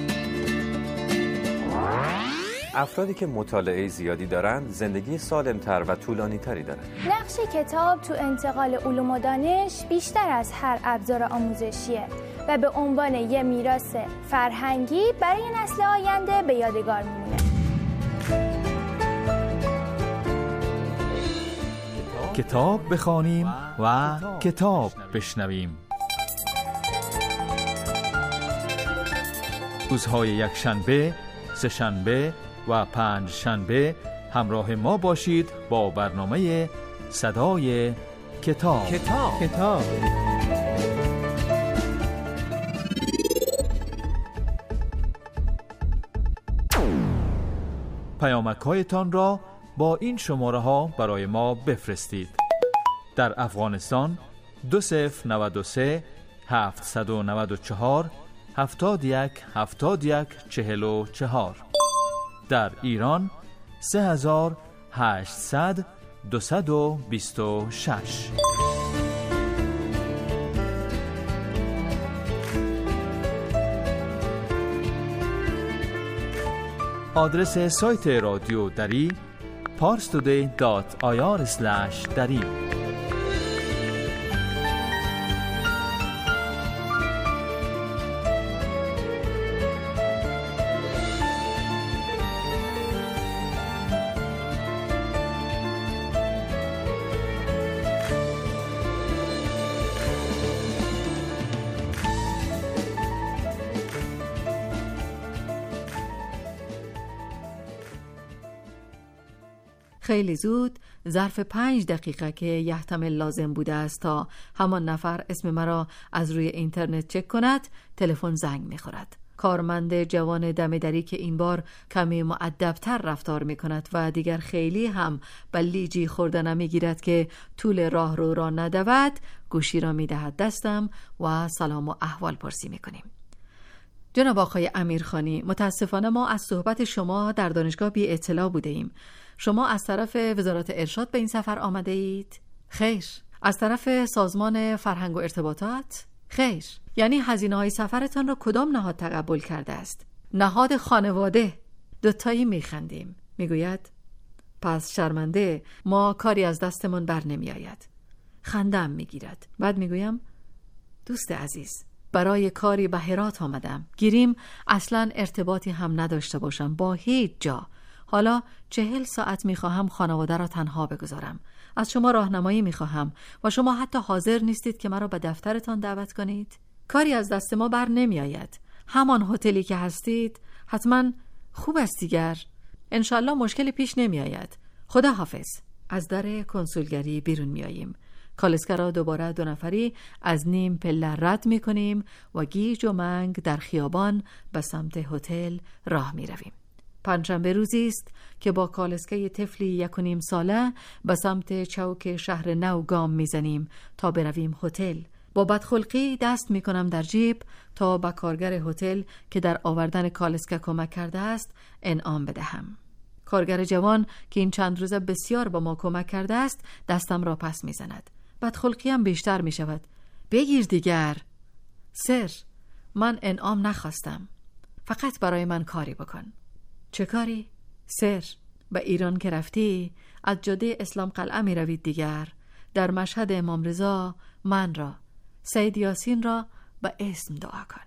افرادی که مطالعه زیادی دارند زندگی سالم‌تر و طولانی‌تری دارند. نقش کتاب تو انتقال علوم و دانش بیشتر از هر ابزار آموزشیه و به عنوان یه میراث فرهنگی برای نسل آینده به یادگار میمونه. کتاب بخوانیم و کتاب بشنویم. روزهای یکشنبه، سه‌شنبه و 5 شنبه همراه ما باشید با برنامه صدای کتاب. پیامک‌هایتان را با این شماره ها برای ما بفرستید. در افغانستان 2093 794 71 71 44. در ایران 3800 226. آدرس سایت رادیو دری parstoday.ir/dari. خیلی زود ظرف 5 دقیقه که یحتمل لازم بوده است تا همان نفر اسم مرا از روی اینترنت چک کند، تلفن زنگ می‌خورد. کارمند جوان دمدری که این بار کمی مؤدب‌تر رفتار می‌کند و دیگر خیلی هم بلیجی خورده نمی‌گیرد که طول راه رو را ندود، گوشی را می‌دهد دستم و سلام و احوال پرسی می‌کنیم. جناب آقای امیرخانی، متاسفانه ما از صحبت شما در دانشگاه بی اطلاع بوده ایم. شما از طرف وزارت ارشاد به این سفر آمده اید؟ خیر. از طرف سازمان فرهنگ و ارتباطات؟ خیر. یعنی هزینه‌های سفرتان را کدام نهاد تقبل کرده است؟ نهاد خانواده. دوتایی میخندیم. میگوید پس شرمنده، ما کاری از دستمون بر نمی آید. خندم میگیرد. بعد میگویم دوست عزیز، برای کاری به هرات آمدم. گیریم اصلا ارتباطی هم نداشته باشم با هیچ جا. حالا 40 ساعت میخواهم خانواده را تنها بگذارم. از شما راهنمایی میخواهم و شما حتی حاضر نیستید که مرا به دفترتان دعوت کنید؟ کاری از دست ما بر نمی آید. همان هتلی که هستید حتما خوب است دیگر. انشالله مشکلی پیش نمی آید. خدا حافظ. از در کنسولگری بیرون می آییم. کالسکه را دوباره 2 نفری از نیم پله رد می کنیم و گیج و منگ در خیابان به سمت هتل راه می رویم. پنجشنبه روزی است که با کالسکه طفلی 1.5 ساله به سمت چوک شهر نو گام میزنیم تا برویم هتل. با بدخلقی دست میکنم در جیب تا به کارگر هتل که در آوردن کالسکه کمک کرده است انعام بدهم. کارگر جوان که این چند روزه بسیار با ما کمک کرده است دستم را پس میزند. بدخلقی هم بیشتر میشود. بگیر دیگر. سر، من انعام نخواستم. فقط برای من کاری بکن. چه کاری؟ سر، به ایران که رفتی از جاده اسلام قلعه می روید دیگر. در مشهد امام رضا من را، سید یاسین را به اسم دعا کن.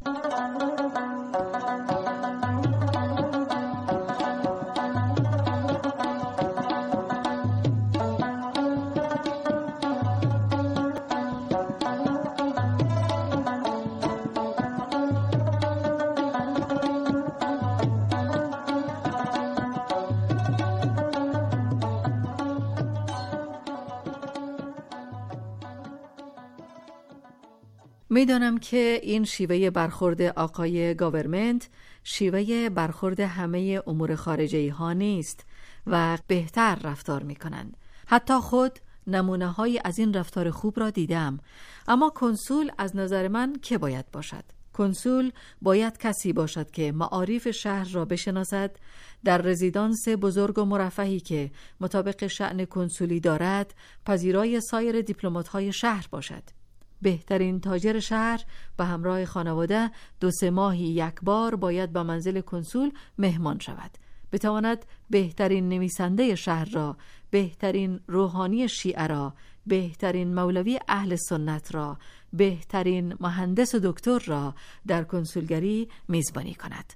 میدانم که این شیوه برخورد آقای گاورمنت شیوه برخورد همه امور خارجی ها نیست و بهتر رفتار می کنند. حتی خود نمونه های از این رفتار خوب را دیدم. اما کنسول از نظر من که باید باشد؟ کنسول باید کسی باشد که معارف شهر را بشناسد، در رزیدانس بزرگ و مرفهی که مطابق شأن کنسولی دارد پذیرای سایر دیپلمات‌های شهر باشد. بهترین تاجر شهر به همراه خانواده 2-3 ماهی یک بار باید به منزل کنسول مهمان شود. بتواند بهترین نویسنده شهر را، بهترین روحانی شیعه را، بهترین مولوی اهل سنت را، بهترین مهندس و دکتر را در کنسولگری میزبانی کند.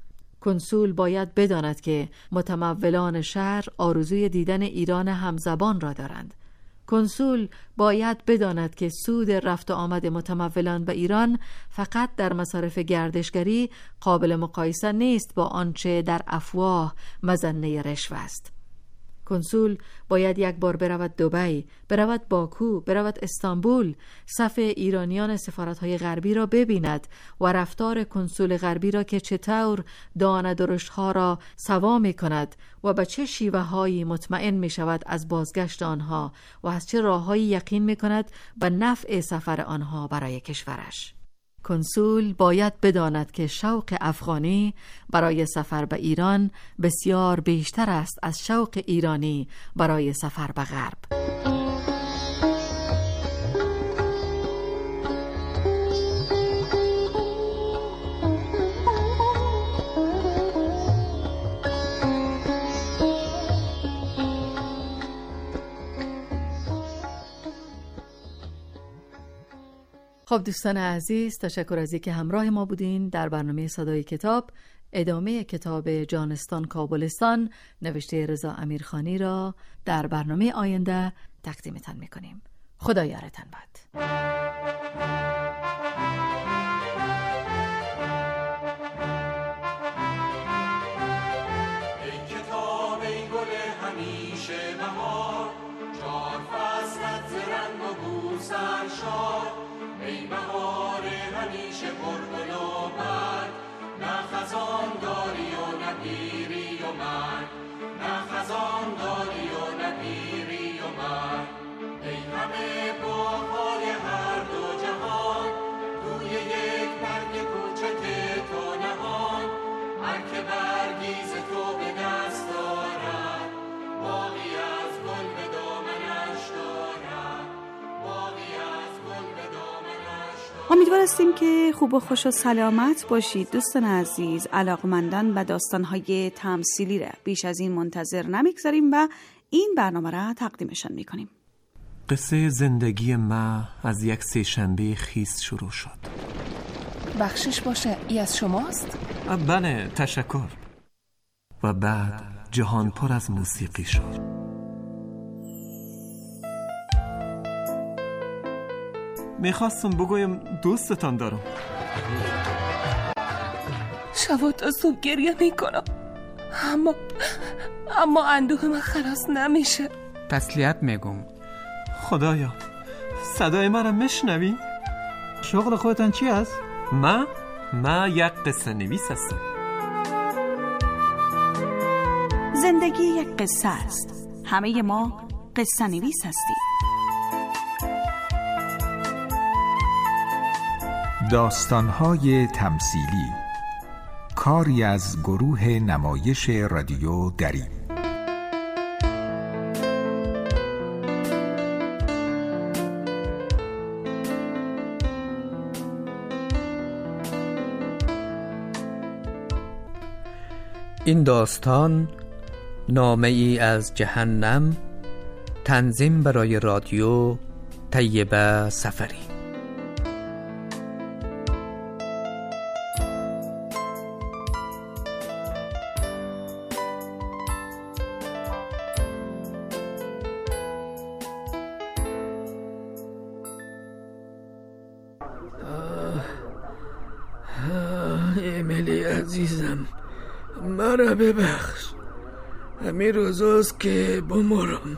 کنسول باید بداند که متمولان شهر آرزوی دیدن ایران همزبان را دارند. کنسول باید بداند که سود رفت و آمد متمولان به ایران فقط در مصارف گردشگری قابل مقایسه نیست با آنچه در افواه مظنه رشوه است. کنسول باید یک بار برود دبی، برود باکو، برود استانبول، صف ایرانیان سفارت‌های غربی را ببیند و رفتار کنسول غربی را که چطور دانه درشت‌ها را سوا می‌کند و به چه شیوه‌هایی مطمئن می‌شود از بازگشت آنها و از چه راه‌هایی یقین می‌کند به نفع سفر آنها برای کشورش. کنسول باید بداند که شوق افغانی برای سفر به ایران بسیار بیشتر است از شوق ایرانی برای سفر به غرب. خب دوستان عزیز، تشکر از اینکه همراه ما بودین در برنامه صدای کتاب. ادامه کتاب جانستان کابلستان نوشته رضا امیرخانی را در برنامه آینده تقدیمتان میکنیم. خدا یارتان باد. ای بهار همیشه پرگل و برگ، نه خزان داری و نه پیری و مرگ، نه خزان داری و نه پیری و مرگ. ای همه باغ‌های هر دو جهان، روی یک برگ کوچک تو نهان. هر که برگی ز تو به دست دارد، باغی از گل به دامنش دارد، باغی از گل به دامنش دارد. امیدوار هستیم که خوب و خوش و سلامت باشید دوستان عزیز. علاقمندان و داستان‌های تمثیلی را بیش از این منتظر نمیگذاریم و این برنامه را تقدیمشان میکنیم. قصه زندگی ما از یک سه‌شنبه خیس شروع شد. بخشش باشه، ای از شماست؟ بله، تشکر. و بعد جهان پر از موسیقی شد. میخواستم بگویم دوستتان دارم. شب تا صبح گریه میکنم، اما اندوه من خلاص نمیشه. تسلیت میگم. خدایا، صدای من را میشنوی؟ شغل خودتان چی است؟ ما یک قصه نویس هستم. زندگی یک قصه است. همه ما قصه نویس هستیم. داستان‌های تمثیلی، کاری از گروه نمایش رادیو دری. این داستان نامه ای از جهنم، تنظیم برای رادیو طیبه سفری. امیلی عزیزم، مرا ببخش. همین روزاست که بمرم.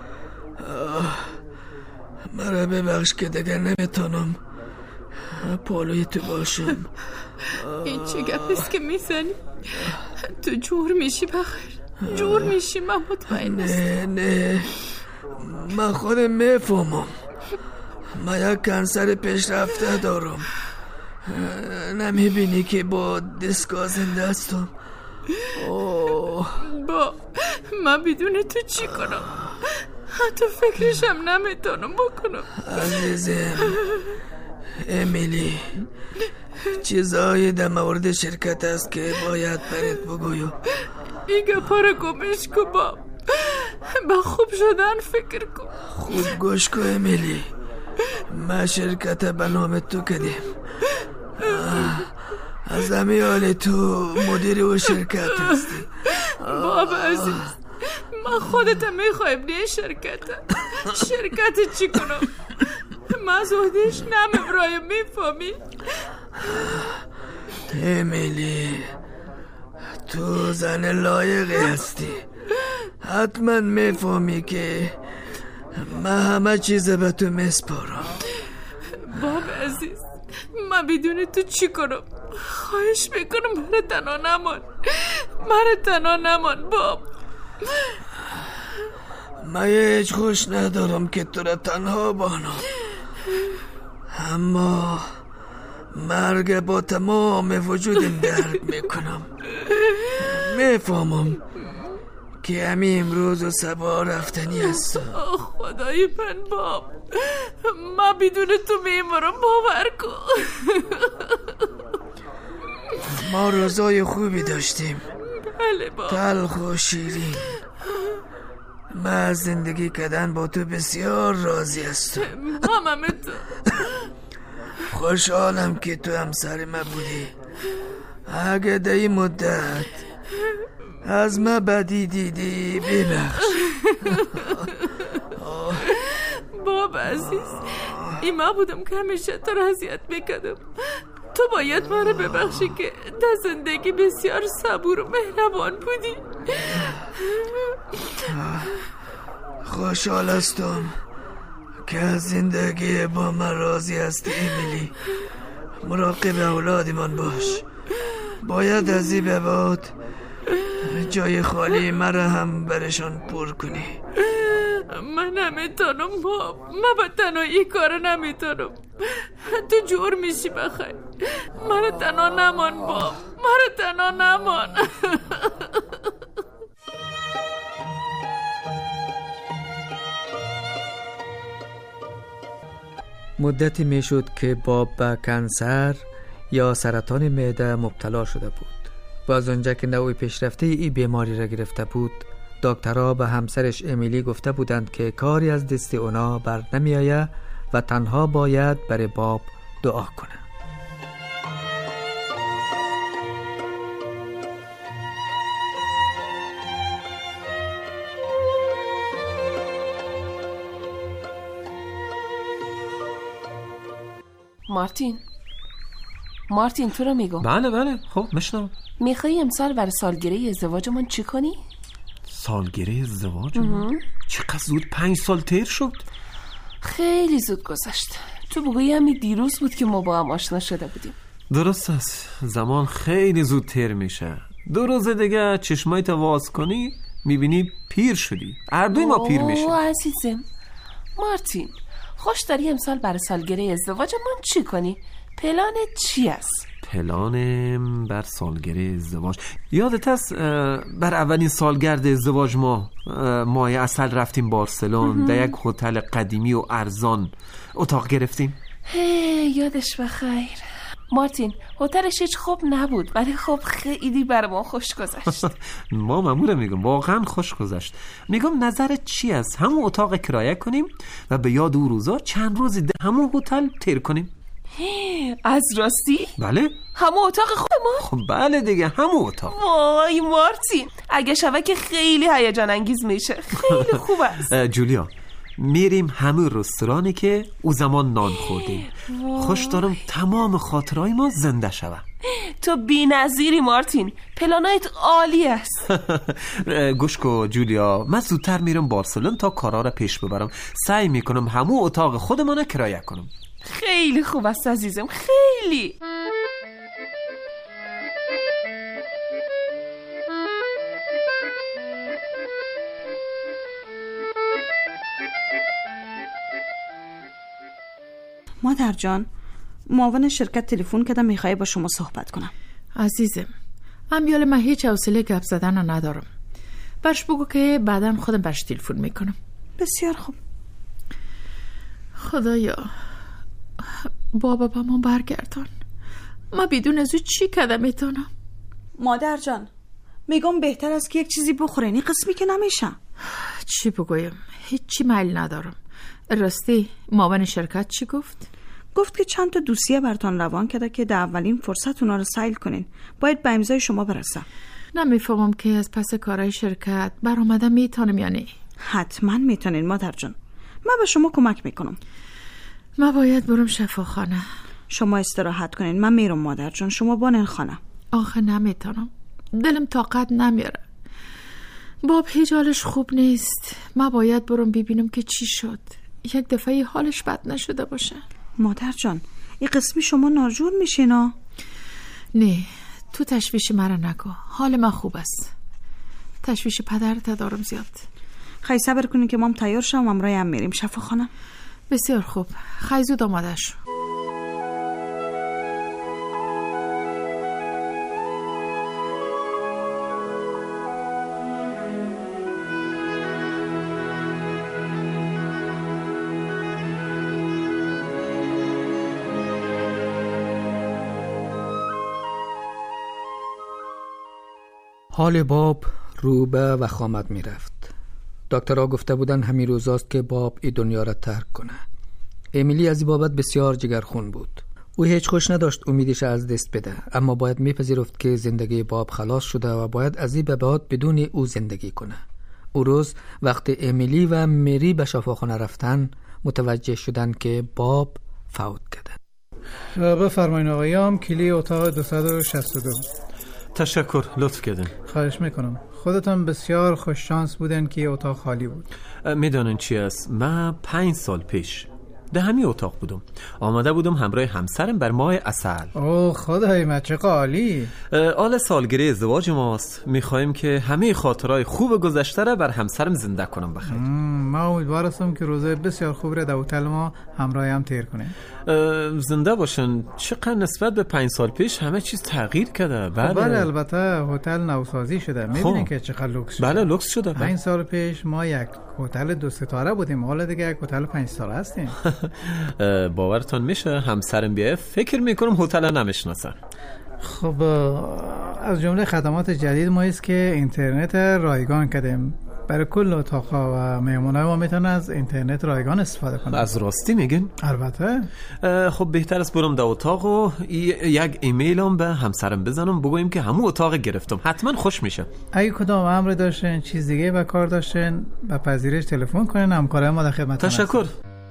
مرا ببخش که دیگر نمیتونم پالوی تو باشم. این چه گپیست که میزنی؟ تو جور میشی بخیر، جور میشی. من مطمئن نیستم. نه من خودم میفهمم. من یک کنسر پیشرفته دارم. نمیبینی که با دستگاه زنده هستم؟ با من بدون تو چی کنم؟ حتی فکرشم نمیتونم بکنم. عزیزم امیلی، چیزایی در مورد شرکت است که باید برات بگویم. این گپا رو گمش کن. با خوب شدن فکر کن. خوب گوش کن امیلی، ما شرکت به نام تو کردیم. از همه حال تو مدیر و شرکت هستی. بابا عزیز، من خودت میخوایم نه شرکت چی کنم؟ من زودش نمیبرایم. میفهمی؟ امیلی، تو زن لایقی هستی. حتما میفهمی که من همه چیز به تو میسپارم. بابا عزیز، من بدون تو چی کنم؟ خواهش میکنم مرا تنها نمان باب. من هیچ خوش ندارم که تو را تنها بانم، اما مرگ با تمام وجودم درک میکنم. میفهمم که همین امروز و صبح رفتنی هست. خدای من باب، من بدون تو میمرم، باور کن. ما روزای خوبی داشتیم. بله باب، تلخ و شیرین. من از زندگی کردن با تو بسیار راضی هستم. خوشحالم که تو همسر ما بودی. اگه در این مدت از ما بدی دیدی ببخش. باب عزیز، این ما بودم که همیشه تو را اذیت میکردم. تو باید ما را ببخشی که در زندگی بسیار صبور و مهربان بودی. خوشحال هستم که از زندگی با من راضی هستی امیلی. مراقب اولادمان باش. باید از این به بعد جای خالی مرا هم برشان پر کنی. من نمیتونم باب، من با تنهایی کار نمیتونم. تو جور میشی بخیر. مرا تنها نمان باب، مرا تنها نمان. مدتی میشد که باب به کنسر یا سرطان معده مبتلا شده بود و از آنجا که نوع پیشرفته این بیماری را گرفته بود، دکترها به همسرش امیلی گفته بودند که کاری از دست اونا بر نمی آید و تنها باید برای باب دعا کنه. مارتین تو رو میگم. بله خب مشنم. میخوایی امسال برای سالگیره ازدواجمون چی کنی؟ سالگیره ازدواجمون؟ چقدر زود 5 سال تیر شد. خیلی زود گذشت. تو بگویی همین دیروز بود که ما با هم آشنا شده بودیم. درست است، زمان خیلی زود تیر میشه. 2 روز دیگه چشمایت واز کنی میبینی پیر شدی. هر دوی ما پیر میشیم. عزیزم مارتین، خوش داری امسال برای سالگیره ازدواجمون چی کنی؟ پلانت چی است؟ پلانم بر سالگیره ازدواج، یادت است بر اولین سالگرد ازدواج ما ماه اصل رفتیم بارسلون، در یک هتل قدیمی و ارزان اتاق گرفتیم. یادش بخیر مارتین. هتلش هیچ خوب نبود ولی خب خیلی برام خوش گذشت. ما ماموره میگم واقعا خوش گذشت. میگم نظرت چی است همون اتاق کرایه کنیم و به یاد اون روزا چند روزی در همون هتل تیر کنیم؟ از راستی؟ بله. همون اتاق خود ما؟ خب بله دیگه همون اتاق. وای مارتین، اگه شبه که خیلی هیجان انگیز میشه. خیلی خوب است. جولیا، میریم همون رستورانی که او زمان نان خوردیم. خوش دارم تمام خاطرهای ما زنده شوه. تو بی‌نظیری مارتین، پلانایت عالی است. گوش کن جولیا، من زودتر میرم بارسلون تا کارا را پیش ببرم. سعی میکنم همون اتاق خودمانه کرایه کنم. خیلی خوب است عزیزم، خیلی. مادر جان، معاون شرکت تلفن کردم میخوای با شما صحبت کنم. عزیزم، امیال من هیچ حوصله گپ زدن ندارم. برش بگو که بعدم خودم برش تلفن میکنم. بسیار خوب. خدایا بابا با ما برگردان. ما بدون از او چی کردم میتونم؟ مادر جان میگم بهتر است که یک چیزی بخورینی قسمی که نمیشم. چی بگویم؟ هیچی میل ندارم. راستی معاون شرکت چی گفت؟ گفت که چند تا دوسیه براتون روان کرده که در اولین فرصت اونا رو سیل کنین. باید به امضای شما برسه. نمیفهمم که از پس کارهای شرکت برآمدن میتونم یا نه. حتما میتونین مادر جان، من به شما کمک میکنم. من باید برم شفاخانه. شما استراحت کنین، من میرم مادر جان، شما بانین خانه. آخه نمیتونم، دلم طاقت نمیاره. باب هیچ حالش خوب نیست. من باید برم ببینم که چی شد. یک دفعه حالش بد نشده باشه. مادر جان این قسمی شما ناجور میشین. نه، تو تشویش مرا نگو. حال من خوب است. تشویش پدرت دارم زیاد. خیلی صبر کنین که مام تیار شم، امروز هم میریم شفاخانه. بسیار خوب، خیلی زود آماده شو. حال باب رو به وخامت می رفت. دکترها گفته بودن همین روزاست که باب ای دنیا را ترک کنه. امیلی از این بابت بسیار جگرخون بود. او هیچ خوش نداشت امیدش از دست بده، اما باید میپذیرفت که زندگی باب خلاص شده و باید از این به بعد بدون او زندگی کنه. او روز وقتی امیلی و مری به شفاخانه رفتن متوجه شدن که باب فوت کرده. بفرمایید آقایان، کلی اتاق 262. تشکر، لطف کردن. خواهش میکنم. خودتان بسیار خوش شانس بودن که اتاق خالی بود. میدانن چی است؟ من 5 سال پیش در همین اتاق بودم. آمده بودم همراه همسرم بر ماه عسل. اوه خدای من چه عالی. آل سالگرد ازدواج ماست. میخوایم که همه خاطرهای خوب گذشته را بر همسرم زنده کنم بخیر. من امیدوار هستم که روزه بسیار خوب را در هتل ما همراه هم تیر کنیم. زنده باشن. چقدر نسبت به 5 سال پیش همه چیز تغییر کرده. بله البته هتل نوسازی شده. میبینید که چقدر لوکس شده. بله لوکس شده. 5 سال پیش ما یک هتل 2 ستاره بودیم، حالا دیگه یک هتل 5 ستاره هستیم. باورتون میشه همسرم بیایه فکر میکنم هتل نمیشناسه. خب از جمله خدمات جدید ما است که اینترنت رایگان کردیم. برای کل اتاق‌ها و مهمون‌ها ما میتونن از اینترنت رایگان استفاده کنن. از راستی میگن؟ البته. خب بهتر است برم در اتاق و یک ایمیلم به همسرم بزنم بگویم که همون اتاق گرفتم. حتما خوش میشه. اگه کدام امر داشتین، چیز دیگه به کار داشتین، به پذیرش تلفن کنین، همکارای ما در خدمتتون هستن. تشکر.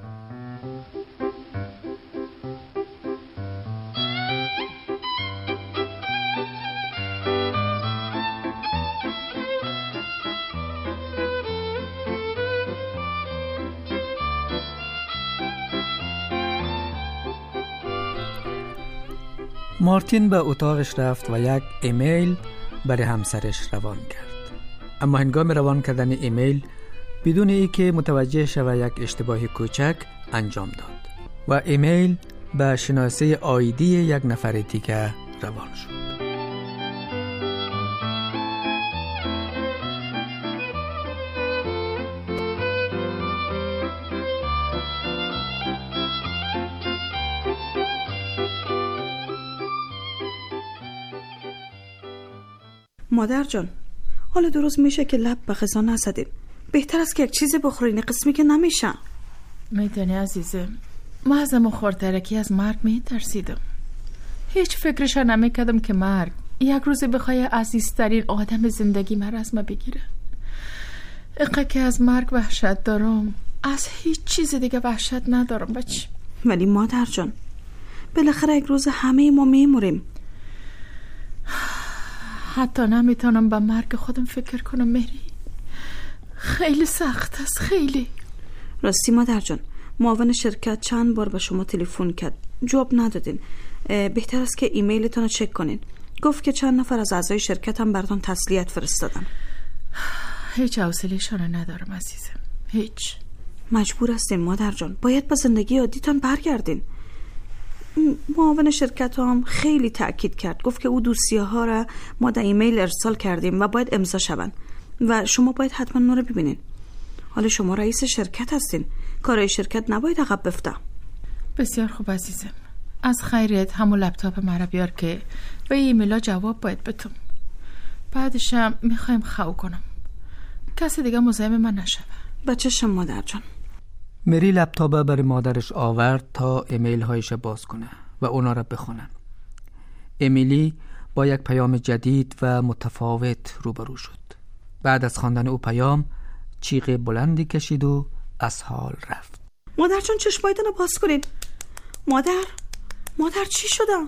مارتین به اتاقش رفت و یک ایمیل برای همسرش روان کرد. اما هنگام روان کردن ایمیل بدون اینکه متوجه شود یک اشتباه کوچک انجام داد و ایمیل به شناسه آیدی یک نفر دیگه روان شد. مادر جان، حالا درست میشه که لب به غذا نزدیم. بهتر است که یک چیزی بخورین، قسمی که نمیشن. میدونی عزیزم، ما از اما خورترکی از مرگ میترسیدم. هیچ فکرش نمیکردم که مرگ یک روز بخواه عزیزترین آدم زندگی من از ما بگیره. اقا که از مرگ وحشت دارم، از هیچ چیز دیگه وحشت ندارم بچه. ولی مادر جان، بالاخره یک روز همه ما میموریم. حتی نمیتونم به مرگ خودم فکر کنم مری. خیلی سخت است، خیلی. راستی مادر جان، معاون شرکت چند بار به شما تلفن کرد، جواب ندادین. بهتر است که ایمیلتون رو چک کنین. گفت که چند نفر از اعضای شرکت هم براتون تسلیت فرستادن. هیچ حوصله‌شون ندارم عزیزم، هیچ. مجبور هستین مادر جان، باید به زندگی عادیتون برگردین. معاون شرکت هم خیلی تأکید کرد، گفت که او دوسیه ها را ما در ایمیل ارسال کردیم و باید امضا شون و شما باید حتما اون رو ببینین. حالا شما رئیس شرکت هستین، کارهای شرکت نباید عقب بفته. بسیار خوب عزیزم، از خیریت همون لپتاپ مرا بیار که به ایمیلا جواب باید بتم. بعدشم میخوایم خو کنم، کسی دیگه مزاحم من نشوه. بچه‌شم مادر جان. مری لپتاپ برای مادرش آورد تا ایمیل هایش باز کنه و اونا را بخونه. امیلی با یک پیام جدید و متفاوت روبرو شد. بعد از خواندن او پیام چیغ بلندی کشید و از حال رفت. مادر جان چشمایتون رو باز کنین. مادر چی شده؟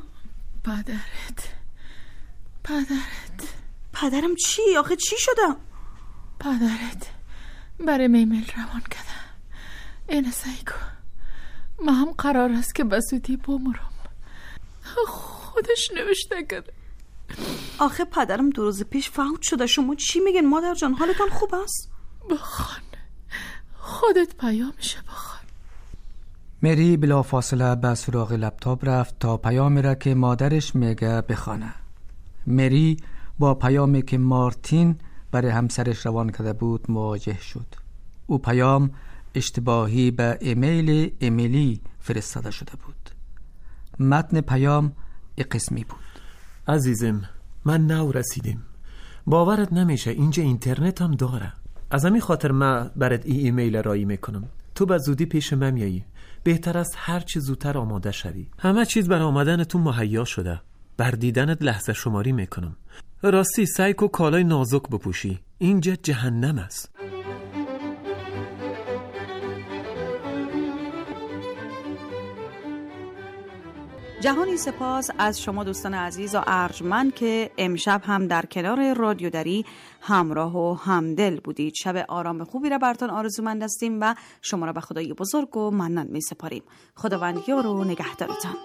پدرم چی؟ آخه چی شده؟ پدرت برای ایمیل روان کرده. اینه سعی کن، ما هم قرار است که بسودی بمرم. خودش نوشته کرده. آخه پدرم 2 روز پیش فوت شده. شما چی میگن مادر جان؟ حالتان خوب است؟ بخوان، خودت پیامشه بخوان. مری بلا فاصله به سراغ لپتاپ رفت تا پیامی را که مادرش میگه بخوانه. مری با پیامی که مارتین برای همسرش روان کرده بود مواجه شد. او پیام اشتباهی به ایمیل امیلی فرستاده شده بود. متن پیام این قسمی بود: عزیزم، من نو رسیدیم. باورت نمیشه اینجا اینترنت هم داره. از همین خاطر من برات ایمیل رایی میکنم. تو به زودی پیش من میایی. بهتر است هر چه زودتر آماده شوی. همه چیز برای آمدن تو مهیا شده. بر دیدنت لحظه شماری میکنم. راستی سعی کن کالای نازک بپوشی. اینجا جهنم است. جهانی سپاس از شما دوستان عزیز و ارجمند که امشب هم در کنار رادیو دری همراه و همدل بودید. شب آرام خوبی را براتون آرزومند هستیم و شما را به خدای بزرگ و منان می سپاریم. خداوند یار و نگهدارتان.